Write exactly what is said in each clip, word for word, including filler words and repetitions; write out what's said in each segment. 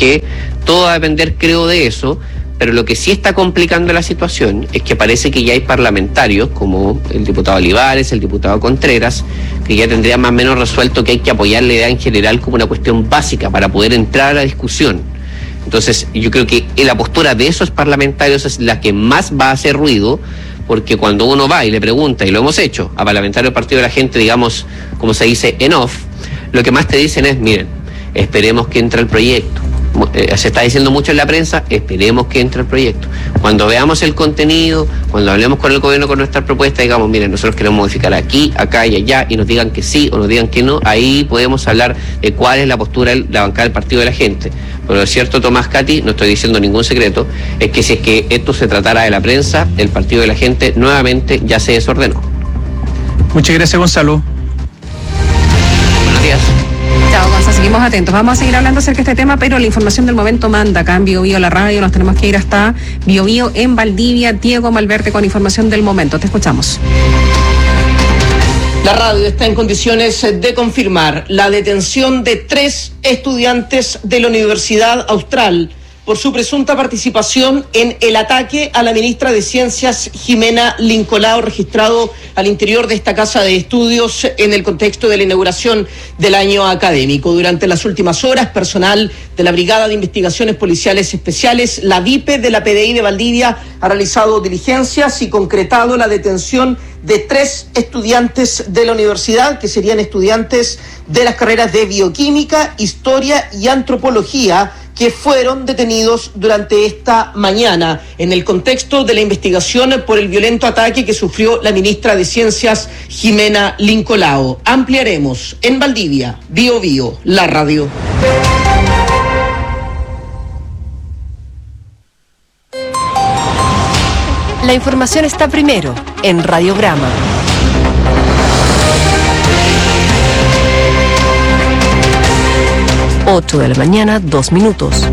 que todo va a depender, creo, de eso. Pero lo que sí está complicando la situación es que parece que ya hay parlamentarios, como el diputado Olivares, el diputado Contreras, que ya tendrían más o menos resuelto que hay que apoyar la idea en general como una cuestión básica para poder entrar a la discusión. Entonces, yo creo que la postura de esos parlamentarios es la que más va a hacer ruido, porque cuando uno va y le pregunta, y lo hemos hecho, a parlamentarios del Partido de la Gente, digamos, como se dice, en off, lo que más te dicen es, miren, esperemos que entre el proyecto. Eh, se está diciendo mucho en la prensa, esperemos que entre el proyecto. Cuando veamos el contenido, cuando hablemos con el gobierno con nuestras propuestas, digamos, miren, nosotros queremos modificar aquí, acá y allá, y nos digan que sí o nos digan que no, ahí podemos hablar de cuál es la postura de la bancada del Partido de la Gente. Pero lo cierto, Tomás, Katy, no estoy diciendo ningún secreto, es que si es que esto se tratara de la prensa, el Partido de la Gente nuevamente ya se desordenó. Muchas gracias, Gonzalo. Buenos días. Chao, Gonzalo, seguimos atentos. Vamos a seguir hablando acerca de este tema, pero la información del momento manda acá en Bio Bio la radio. Nos tenemos que ir hasta Bio Bio en Valdivia. Diego Malverte con información del momento. Te escuchamos. La radio está en condiciones de confirmar la detención de tres estudiantes de la Universidad Austral por su presunta participación en el ataque a la ministra de Ciencias, Jimena Lincolao, registrado al interior de esta casa de estudios en el contexto de la inauguración del año académico. Durante las últimas horas, personal de la Brigada de Investigaciones Policiales Especiales, la V I P E de la P D I de Valdivia, ha realizado diligencias y concretado la detención de tres estudiantes de la universidad, que serían estudiantes de las carreras de Bioquímica, Historia y Antropología, que fueron detenidos durante esta mañana en el contexto de la investigación por el violento ataque que sufrió la ministra de Ciencias, Jimena Lincolao. Ampliaremos en Valdivia, Bio Bio, la radio. La información está primero en Radiograma. ocho de la mañana, dos minutos.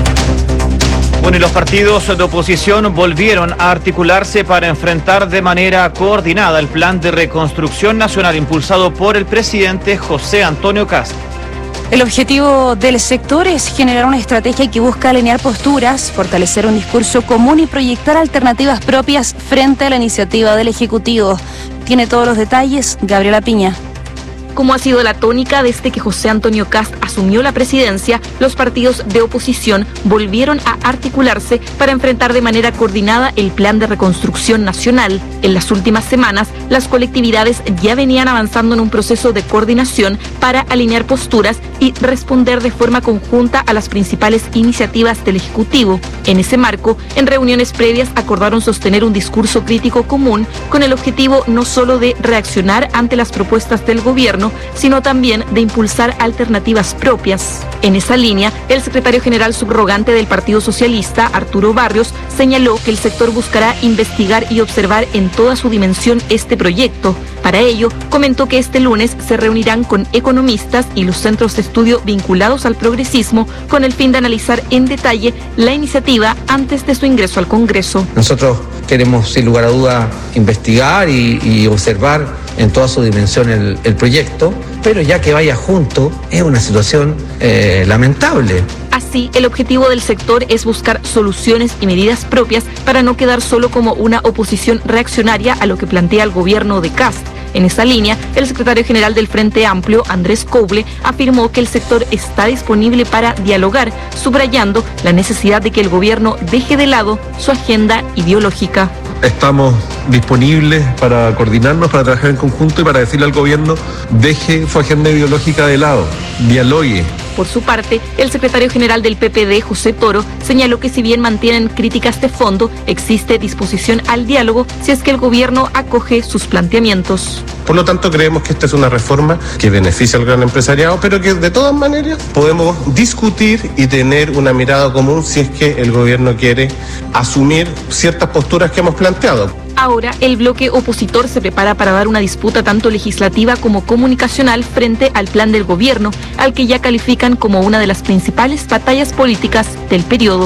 Bueno, y los partidos de oposición volvieron a articularse para enfrentar de manera coordinada el plan de reconstrucción nacional impulsado por el presidente José Antonio Kast. El objetivo del sector es generar una estrategia que busca alinear posturas, fortalecer un discurso común y proyectar alternativas propias frente a la iniciativa del Ejecutivo. Tiene todos los detalles Gabriela Piña. Como ha sido la tónica desde que José Antonio Kast asumió la presidencia, los partidos de oposición volvieron a articularse para enfrentar de manera coordinada el plan de reconstrucción nacional. En las últimas semanas, las colectividades ya venían avanzando en un proceso de coordinación para alinear posturas y responder de forma conjunta a las principales iniciativas del Ejecutivo. En ese marco, en reuniones previas acordaron sostener un discurso crítico común con el objetivo no solo de reaccionar ante las propuestas del gobierno, sino también de impulsar alternativas propias. En esa línea, el secretario general subrogante del Partido Socialista, Arturo Barrios, señaló que el sector buscará investigar y observar en toda su dimensión este proyecto. Para ello, comentó que este lunes se reunirán con economistas y los centros de estudio vinculados al progresismo con el fin de analizar en detalle la iniciativa antes de su ingreso al Congreso. Nosotros queremos, sin lugar a duda, investigar y, y observar en toda su dimensión el, el proyecto, pero ya que vaya junto es una situación eh, lamentable. Así, el objetivo del sector es buscar soluciones y medidas propias para no quedar solo como una oposición reaccionaria a lo que plantea el gobierno de Kast. En esa línea, el secretario general del Frente Amplio, Andrés Coble, afirmó que el sector está disponible para dialogar, subrayando la necesidad de que el gobierno deje de lado su agenda ideológica. Estamos disponibles para coordinarnos, para trabajar en conjunto y para decirle al gobierno, deje su agenda ideológica de lado, dialogue. Por su parte, el secretario general del P P D, José Toro, señaló que si bien mantienen críticas de fondo, existe disposición al diálogo si es que el gobierno acoge sus planteamientos. Por lo tanto, creemos que esta es una reforma que beneficia al gran empresariado, pero que de todas maneras podemos discutir y tener una mirada común si es que el gobierno quiere asumir ciertas posturas que hemos planteado. Ahora, el bloque opositor se prepara para dar una disputa tanto legislativa como comunicacional frente al plan del gobierno, al que ya califican como una de las principales batallas políticas del periodo.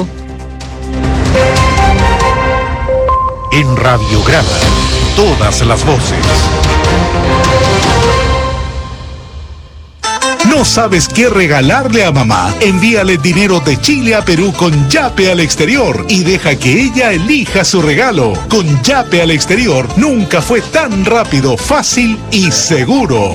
En Radiograma, todas las voces. ¿No sabes qué regalarle a mamá? Envíale dinero de Chile a Perú con Yape al exterior y deja que ella elija su regalo. Con Yape al exterior nunca fue tan rápido, fácil y seguro.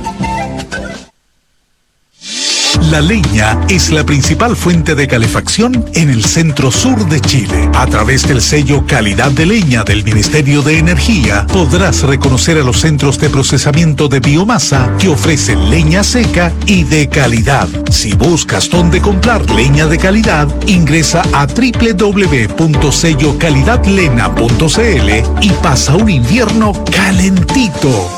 La leña es la principal fuente de calefacción en el centro sur de Chile. A través del sello Calidad de Leña del Ministerio de Energía, podrás reconocer a los centros de procesamiento de biomasa que ofrecen leña seca y de calidad. Si buscas dónde comprar leña de calidad, ingresa a doble u doble u doble u punto sello calidad lena punto c l y pasa un invierno calentito.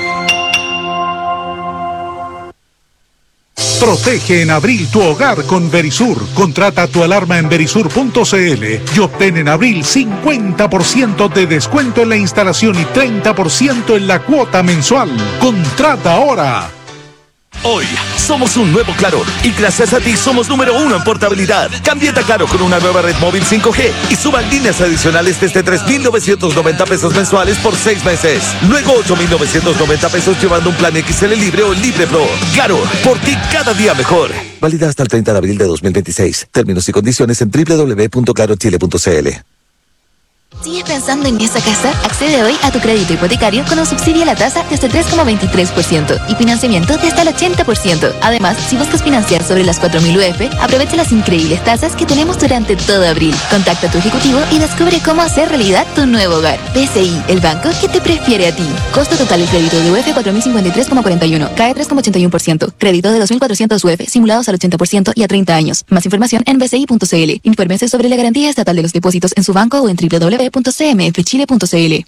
Protege en abril tu hogar con Verisur. Contrata tu alarma en verisur punto c l y obtén en abril cincuenta por ciento de descuento en la instalación y treinta por ciento en la cuota mensual. Contrata ahora. Hoy somos un nuevo Claro y gracias a ti somos número uno en portabilidad. Cámbiate a Claro con una nueva red móvil cinco G y suban líneas adicionales desde tres mil novecientos noventa pesos mensuales por seis meses. Luego ocho mil novecientos noventa pesos llevando un plan X L Libre o Libre Pro. Claro, por ti cada día mejor. Válida hasta el treinta de abril de dos mil veintiséis. Términos y condiciones en doble u doble u doble u punto claro chile punto c l. ¿Sigues pensando en esa casa? Accede hoy a tu crédito hipotecario con un subsidio a la tasa de hasta tres coma veintitrés por ciento y financiamiento de hasta el ochenta por ciento. Además, si buscas financiar sobre las cuatro mil U F, aprovecha las increíbles tasas que tenemos durante todo abril. Contacta a tu ejecutivo y descubre cómo hacer realidad tu nuevo hogar. B C I, el banco que te prefiere a ti. Costo total del crédito de U F cuatro mil cincuenta y tres coma cuarenta y uno, C A E tres coma ochenta y uno por ciento. Crédito de dos mil cuatrocientos U F simulados al ochenta por ciento y a treinta años. Más información en b c i punto c l. Infórmese sobre la garantía estatal de los depósitos en su banco o en doble u doble u doble u punto c m f chile punto c l.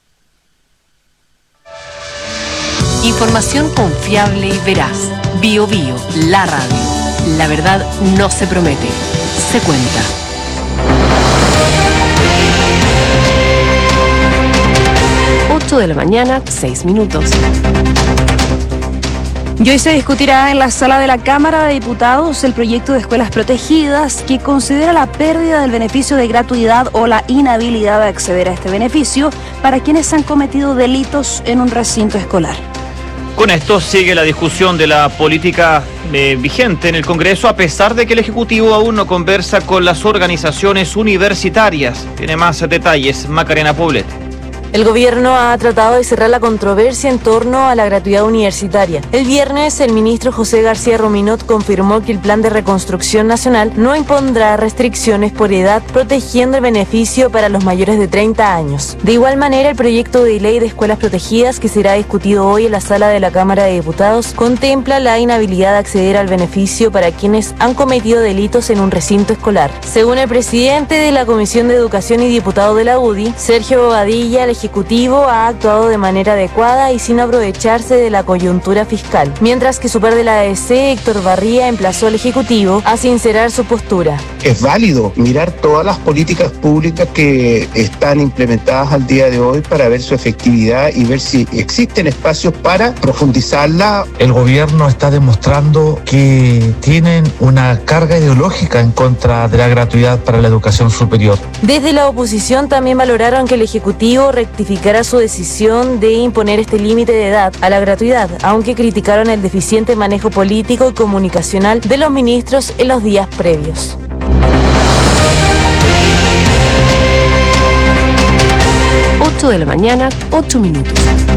Información confiable y veraz. Bio Bio, la radio. La verdad no se promete, se cuenta. ocho de la mañana, seis minutos. Y hoy se discutirá en la sala de la Cámara de Diputados el proyecto de escuelas protegidas que considera la pérdida del beneficio de gratuidad o la inhabilidad de acceder a este beneficio para quienes han cometido delitos en un recinto escolar. Con esto sigue la discusión de la política eh, vigente en el Congreso, a pesar de que el Ejecutivo aún no conversa con las organizaciones universitarias. Tiene más detalles Macarena Poblete. El gobierno ha tratado de cerrar la controversia en torno a la gratuidad universitaria. El viernes, el ministro José García Rominot confirmó que el Plan de Reconstrucción Nacional no impondrá restricciones por edad, protegiendo el beneficio para los mayores de treinta años. De igual manera, el proyecto de ley de escuelas protegidas, que será discutido hoy en la sala de la Cámara de Diputados, contempla la inhabilidad de acceder al beneficio para quienes han cometido delitos en un recinto escolar. Según el presidente de la Comisión de Educación y diputado de la U D I, Sergio Bobadilla, el Ejecutivo ha actuado de manera adecuada y sin aprovecharse de la coyuntura fiscal, mientras que su par de la A D C, Héctor Barría, emplazó al Ejecutivo a sincerar su postura. Es válido mirar todas las políticas públicas que están implementadas al día de hoy para ver su efectividad y ver si existen espacios para profundizarla. El gobierno está demostrando que tienen una carga ideológica en contra de la gratuidad para la educación superior. Desde la oposición también valoraron que el Ejecutivo rectificará su decisión de imponer este límite de edad a la gratuidad, aunque criticaron el deficiente manejo político y comunicacional de los ministros en los días previos. ocho de la mañana, ocho minutos.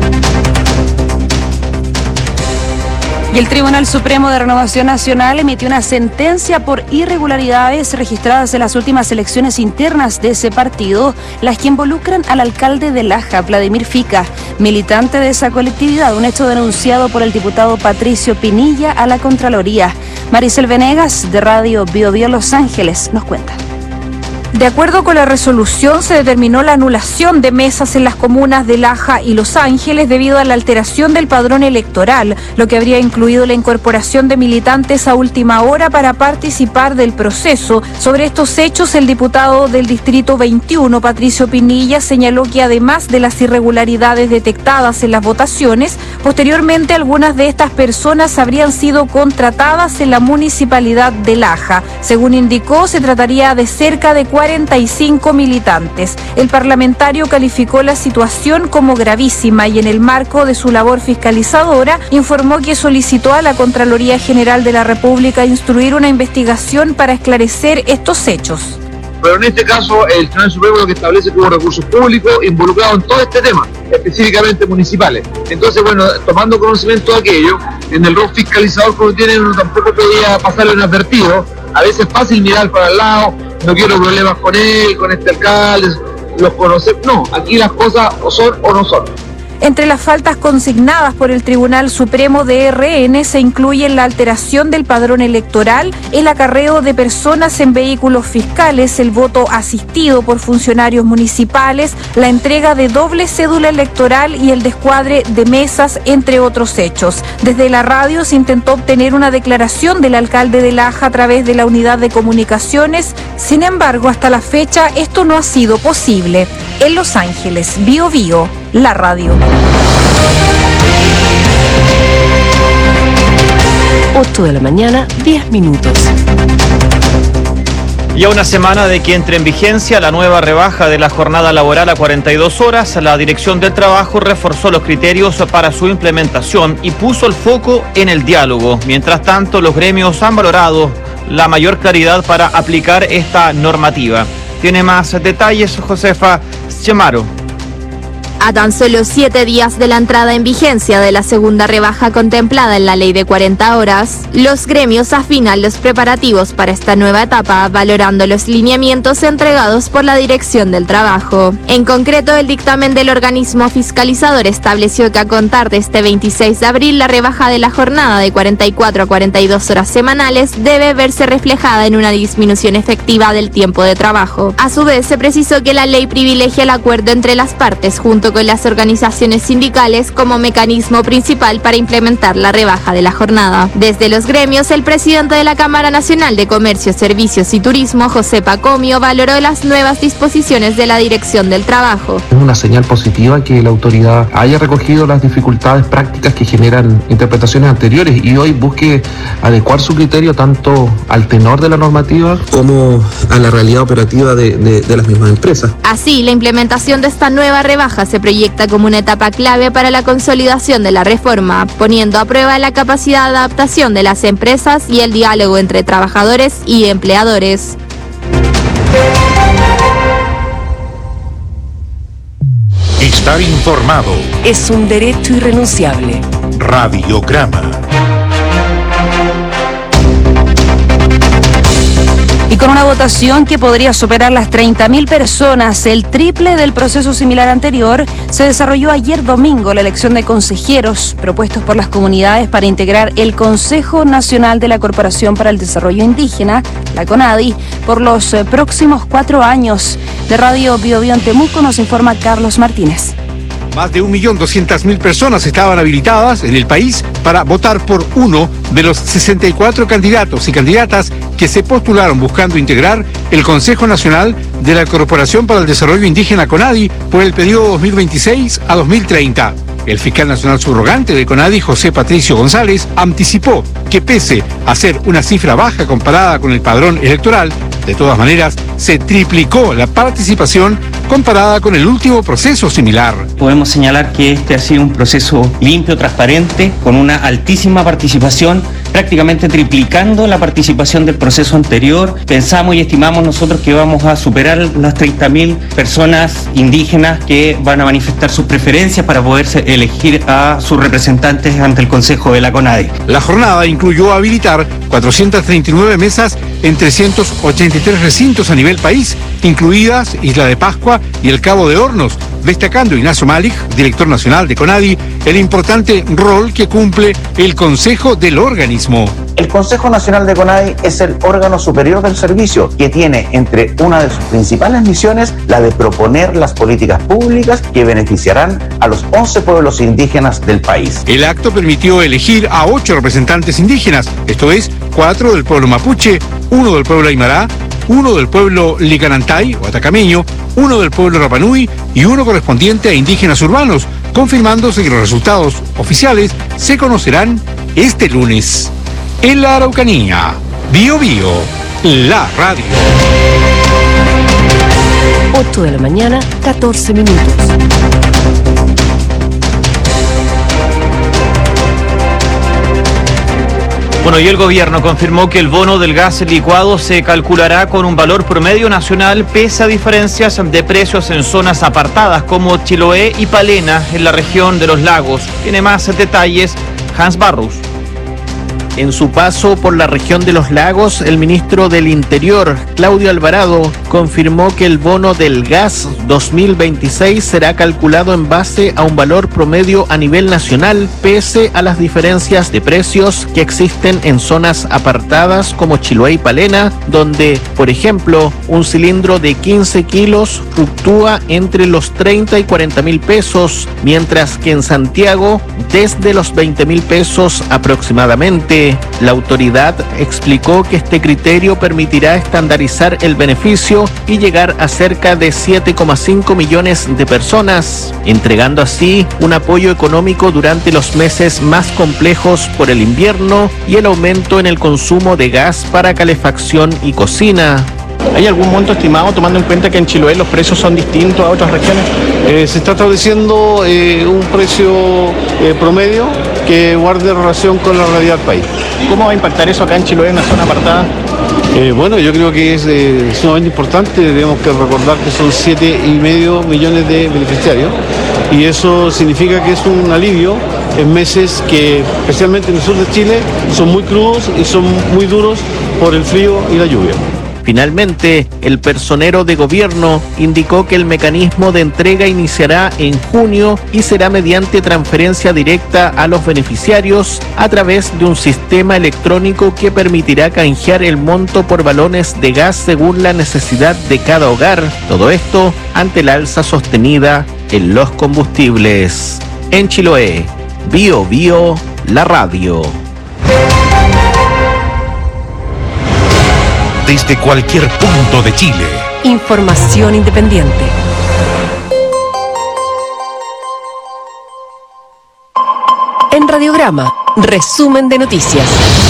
Y el Tribunal Supremo de Renovación Nacional emitió una sentencia por irregularidades registradas en las últimas elecciones internas de ese partido, las que involucran al alcalde de Laja, Vladimir Fica, militante de esa colectividad, un hecho denunciado por el diputado Patricio Pinilla a la Contraloría. Maricel Venegas, de Radio Bio Bio Los Ángeles, nos cuenta. De acuerdo con la resolución, se determinó la anulación de mesas en las comunas de Laja y Los Ángeles debido a la alteración del padrón electoral, lo que habría incluido la incorporación de militantes a última hora para participar del proceso. Sobre estos hechos, el diputado del Distrito veintiuno, Patricio Pinilla, señaló que además de las irregularidades detectadas en las votaciones, posteriormente algunas de estas personas habrían sido contratadas en la municipalidad de Laja. Según indicó, se trataría de cerca de cuarenta cuarenta y cinco militantes. El parlamentario calificó la situación como gravísima y en el marco de su labor fiscalizadora informó que solicitó a la Contraloría General de la República instruir una investigación para esclarecer estos hechos. Pero en este caso el Tribunal Supremo lo que establece que hubo recursos públicos involucrados en todo este tema, específicamente municipales. Entonces, bueno, tomando conocimiento de aquello, en el rol fiscalizador que uno tiene, uno tampoco podía pasarlo inadvertido. A veces es fácil mirar para el lado, no quiero problemas con él, con este alcalde, los conocer. No, aquí las cosas o son o no son. Entre las faltas consignadas por el Tribunal Supremo de R N se incluyen la alteración del padrón electoral, el acarreo de personas en vehículos fiscales, el voto asistido por funcionarios municipales, la entrega de doble cédula electoral y el descuadre de mesas, entre otros hechos. Desde la radio se intentó obtener una declaración del alcalde de Laja a través de la unidad de comunicaciones. Sin embargo, hasta la fecha esto no ha sido posible. En Los Ángeles, Bio Bio, la radio. ocho de la mañana, diez minutos. Y a una semana de que entre en vigencia la nueva rebaja de la jornada laboral a cuarenta y dos horas, la Dirección del Trabajo reforzó los criterios para su implementación y puso el foco en el diálogo. Mientras tanto, los gremios han valorado la mayor claridad para aplicar esta normativa. Tiene más detalles Josefa Chamaro. A tan solo siete días de la entrada en vigencia de la segunda rebaja contemplada en la ley de cuarenta horas, los gremios afinan los preparativos para esta nueva etapa, valorando los lineamientos entregados por la Dirección del Trabajo. En concreto, el dictamen del organismo fiscalizador estableció que a contar de este veintiséis de abril, la rebaja de la jornada de cuarenta y cuatro a cuarenta y dos horas semanales debe verse reflejada en una disminución efectiva del tiempo de trabajo. A su vez, se precisó que la ley privilegia el acuerdo entre las partes junto con las organizaciones sindicales como mecanismo principal para implementar la rebaja de la jornada. Desde los gremios, el presidente de la Cámara Nacional de Comercio, Servicios y Turismo, José Pacomio, valoró las nuevas disposiciones de la Dirección del Trabajo. Es una señal positiva que la autoridad haya recogido las dificultades prácticas que generan interpretaciones anteriores y hoy busque adecuar su criterio tanto al tenor de la normativa como a la realidad operativa de, de, de las mismas empresas. Así, la implementación de esta nueva rebaja se proyecta como una etapa clave para la consolidación de la reforma, poniendo a prueba la capacidad de adaptación de las empresas y el diálogo entre trabajadores y empleadores. Estar informado es un derecho irrenunciable. Radiograma. Y con una votación que podría superar las treinta mil personas, el triple del proceso similar anterior, se desarrolló ayer domingo la elección de consejeros propuestos por las comunidades para integrar el Consejo Nacional de la Corporación para el Desarrollo Indígena, la CONADI, por los próximos cuatro años. De Radio Bio Bio en Temuco nos informa Carlos Martínez. Más de un millón doscientas mil personas estaban habilitadas en el país para votar por uno de los sesenta y cuatro candidatos y candidatas que se postularon buscando integrar el Consejo Nacional de la Corporación para el Desarrollo Indígena CONADI por el periodo dos mil veintiséis a dos mil treinta. El fiscal nacional subrogante de CONADI, José Patricio González, anticipó que pese a ser una cifra baja comparada con el padrón electoral, de todas maneras se triplicó la participación comparada con el último proceso similar. Podemos señalar que este ha sido un proceso limpio, transparente, con una altísima participación, prácticamente triplicando la participación del proceso anterior. Pensamos y estimamos nosotros que vamos a superar las treinta mil personas indígenas que van a manifestar sus preferencias para poder elegir a sus representantes ante el Consejo de la CONADI. La jornada incluyó habilitar cuatrocientas treinta y nueve mesas en trescientos ochenta y tres recintos a nivel país, incluidas Isla de Pascua y el Cabo de Hornos, destacando Ignacio Malich, director nacional de CONADI, el importante rol que cumple el Consejo del organismo. El Consejo Nacional de CONADI es el órgano superior del servicio que tiene entre una de sus principales misiones la de proponer las políticas públicas que beneficiarán a los once pueblos indígenas del país. El acto permitió elegir a ocho representantes indígenas, esto es, cuatro del pueblo mapuche, uno del pueblo aymara, uno del pueblo licanantay o atacameño, uno del pueblo rapanui y uno correspondiente a indígenas urbanos, confirmándose que los resultados oficiales se conocerán este lunes. En la Araucanía, Bio Bio, la radio. ocho de la mañana, catorce minutos. Bueno, y el gobierno confirmó que el bono del gas licuado se calculará con un valor promedio nacional pese a diferencias de precios en zonas apartadas como Chiloé y Palena en la región de los lagos. Tiene más detalles Hans Barrus. En su paso por la región de los lagos, el ministro del Interior, Claudio Alvarado, confirmó que el bono del gas dos mil veintiséis será calculado en base a un valor promedio a nivel nacional, pese a las diferencias de precios que existen en zonas apartadas como Chiloé y Palena, donde, por ejemplo, un cilindro de quince kilos fluctúa entre los treinta y cuarenta mil pesos, mientras que en Santiago, desde los veinte mil pesos aproximadamente. La autoridad explicó que este criterio permitirá estandarizar el beneficio y llegar a cerca de siete coma cinco millones de personas, entregando así un apoyo económico durante los meses más complejos por el invierno y el aumento en el consumo de gas para calefacción y cocina. ¿Hay algún monto estimado, tomando en cuenta que en Chiloé los precios son distintos a otras regiones? Eh, se está estableciendo eh, un precio eh, promedio que guarde relación con la realidad del país. ¿Cómo va a impactar eso acá en Chiloé, en una zona apartada? Eh, bueno, yo creo que es eh, sumamente importante. Tenemos que recordar que son siete y medio millones de beneficiarios y eso significa que es un alivio en meses que, especialmente en el sur de Chile, son muy crudos y son muy duros por el frío y la lluvia. Finalmente, el personero de gobierno indicó que el mecanismo de entrega iniciará en junio y será mediante transferencia directa a los beneficiarios a través de un sistema electrónico que permitirá canjear el monto por balones de gas según la necesidad de cada hogar. Todo esto ante la alza sostenida en los combustibles. En Chiloé, Bio Bio, la radio. Desde cualquier punto de Chile. Información independiente. En Radiograma, resumen de noticias.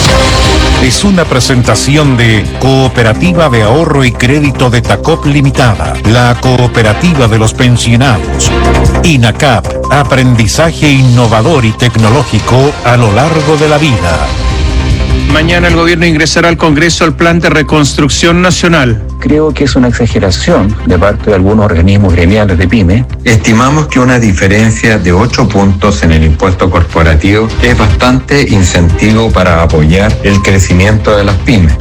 Es una presentación de Cooperativa de Ahorro y Crédito de Tacop Limitada, la cooperativa de los pensionados. INACAP, aprendizaje innovador y tecnológico a lo largo de la vida. Mañana el gobierno ingresará al Congreso el Plan de Reconstrucción Nacional. Creo que es una exageración de parte de algunos organismos gremiales de pyme. Estimamos que una diferencia de ocho puntos en el impuesto corporativo es bastante incentivo para apoyar el crecimiento de las pymes.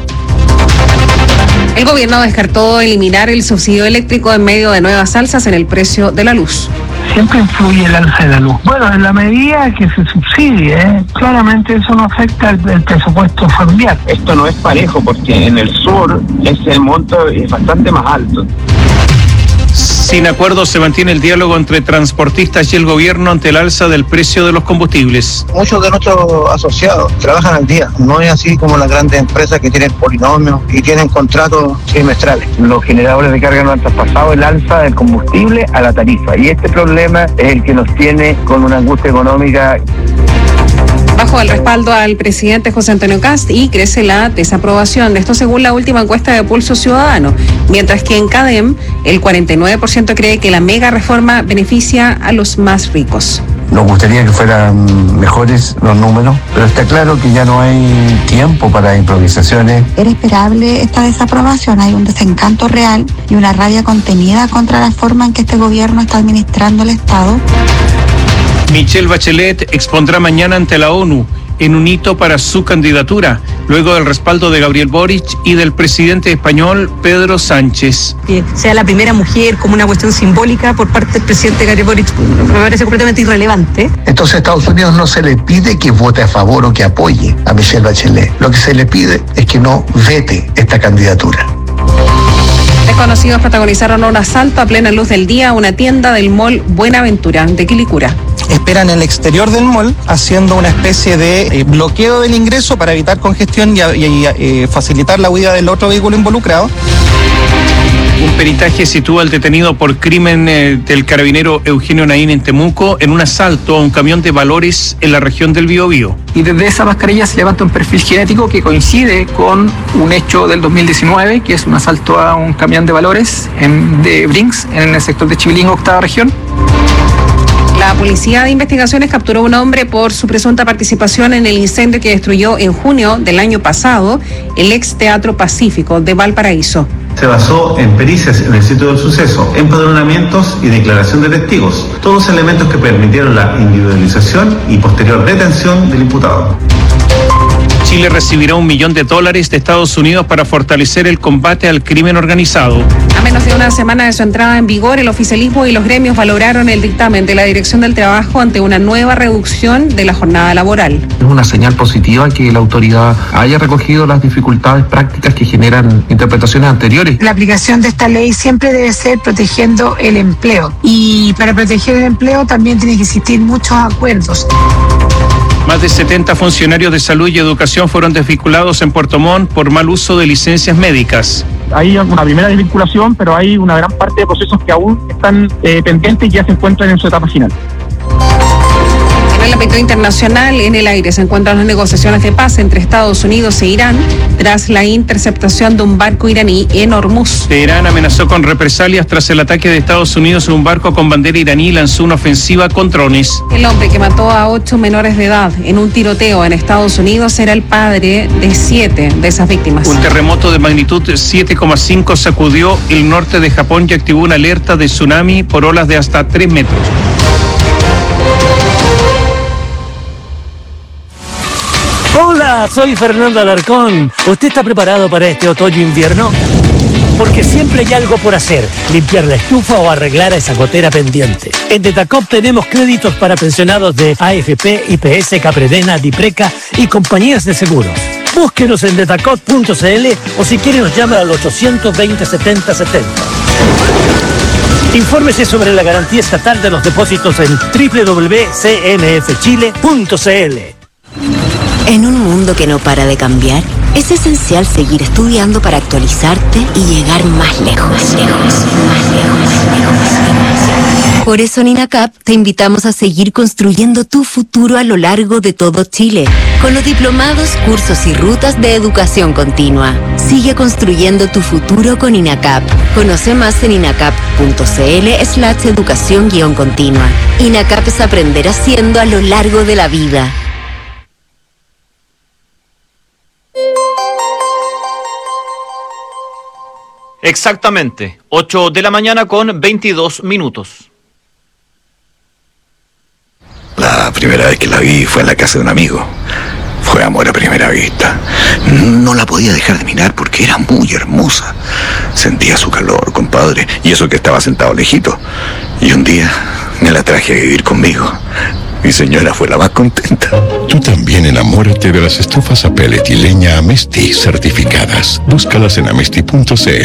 El gobierno descartó eliminar el subsidio eléctrico en medio de nuevas alzas en el precio de la luz. Siempre influye el alza de la luz. Bueno, en la medida que se subsidie, ¿eh? claramente eso no afecta el, el presupuesto familiar. Esto no es parejo porque en el sur es el monto es bastante más alto. Sin acuerdo se mantiene el diálogo entre transportistas y el gobierno ante el alza del precio de los combustibles. Muchos de nuestros asociados trabajan al día, no es así como las grandes empresas que tienen polinomios y tienen contratos trimestrales. Los generadores de carga no han traspasado el alza del combustible a la tarifa y este problema es el que nos tiene con una angustia económica. Bajo el respaldo al presidente José Antonio Kast y crece la desaprobación. Esto según la última encuesta de Pulso Ciudadano. Mientras que en CADEM el cuarenta y nueve por ciento cree que la mega reforma beneficia a los más ricos. Nos gustaría que fueran mejores los números, pero está claro que ya no hay tiempo para improvisaciones. Era esperable esta desaprobación, hay un desencanto real y una rabia contenida contra la forma en que este gobierno está administrando el Estado. Michelle Bachelet expondrá mañana ante la ONU en un hito para su candidatura, luego del respaldo de Gabriel Boric y del presidente español Pedro Sánchez. Que sea la primera mujer como una cuestión simbólica por parte del presidente Gabriel Boric me parece completamente irrelevante. Entonces a Estados Unidos no se le pide que vote a favor o que apoye a Michelle Bachelet. Lo que se le pide es que no vete esta candidatura. Desconocidos protagonizaron un asalto a plena luz del día a una tienda del mall Buenaventura de Quilicura. Esperan en el exterior del mall haciendo una especie de eh, bloqueo del ingreso para evitar congestión y, y, y eh, facilitar la huida del otro vehículo involucrado. Un peritaje sitúa al detenido por crimen eh, del carabinero Eugenio Naín en Temuco en un asalto a un camión de valores en la región del Biobío. Y desde esa mascarilla se levanta un perfil genético que coincide con un hecho del dos mil diecinueve, que es un asalto a un camión de valores en, de Brinks, en el sector de Chivilingo, octava región. La Policía de Investigaciones capturó a un hombre por su presunta participación en el incendio que destruyó en junio del año pasado el ex Teatro Pacífico de Valparaíso. Se basó en pericias en el sitio del suceso, empadronamientos y declaración de testigos, todos elementos que permitieron la individualización y posterior detención del imputado. Chile recibirá un millón de dólares de Estados Unidos para fortalecer el combate al crimen organizado. A menos de una semana de su entrada en vigor, el oficialismo y los gremios valoraron el dictamen de la Dirección del Trabajo ante una nueva reducción de la jornada laboral. Es una señal positiva que la autoridad haya recogido las dificultades prácticas que generan interpretaciones anteriores. La aplicación de esta ley siempre debe ser protegiendo el empleo. Y para proteger el empleo también tiene que existir muchos acuerdos. Más de setenta funcionarios de salud y educación fueron desvinculados en Puerto Montt por mal uso de licencias médicas. Hay una primera desvinculación, pero hay una gran parte de procesos que aún están eh, pendientes y ya se encuentran en su etapa final. En el ámbito internacional, en el aire se encuentran las negociaciones de paz entre Estados Unidos e Irán tras la interceptación de un barco iraní en Hormuz. Teherán amenazó con represalias tras el ataque de Estados Unidos a un barco con bandera iraní y lanzó una ofensiva con drones. El hombre que mató a ocho menores de edad en un tiroteo en Estados Unidos era el padre de siete de esas víctimas. Un terremoto de magnitud siete coma cinco sacudió el norte de Japón y activó una alerta de tsunami por olas de hasta tres metros. Hola, soy Fernando Alarcón. ¿Usted está preparado para este otoño-invierno? Porque siempre hay algo por hacer, limpiar la estufa o arreglar a esa gotera pendiente. En Detacop tenemos créditos para pensionados de A F P, I P S, Capredena, Dipreca y compañías de seguros. Búsquenos en detacop punto c l o si quiere nos llama al ochocientos veinte, setenta setenta. Infórmese sobre la garantía estatal de los depósitos en doble u doble u doble u punto c n f chile punto c l. En un mundo que no para de cambiar, es esencial seguir estudiando para actualizarte y llegar más lejos, más lejos, más lejos, más lejos. Por eso en INACAP te invitamos a seguir construyendo tu futuro a lo largo de todo Chile, con los diplomados, cursos y rutas de educación continua. Sigue construyendo tu futuro con INACAP. Conoce más en inacap punto c l slash educación guión continua. INACAP es aprender haciendo a lo largo de la vida. Exactamente, ocho de la mañana con veintidós minutos. La primera vez que la vi fue en la casa de un amigo. Fue amor a primera vista. No la podía dejar de mirar porque era muy hermosa. Sentía su calor, compadre, y eso que estaba sentado lejito. Y un día me la traje a vivir conmigo. Mi señora fue la más contenta. Tú también enamórate de las estufas a pellet y leña Amesti certificadas. Búscalas en amesti punto c l.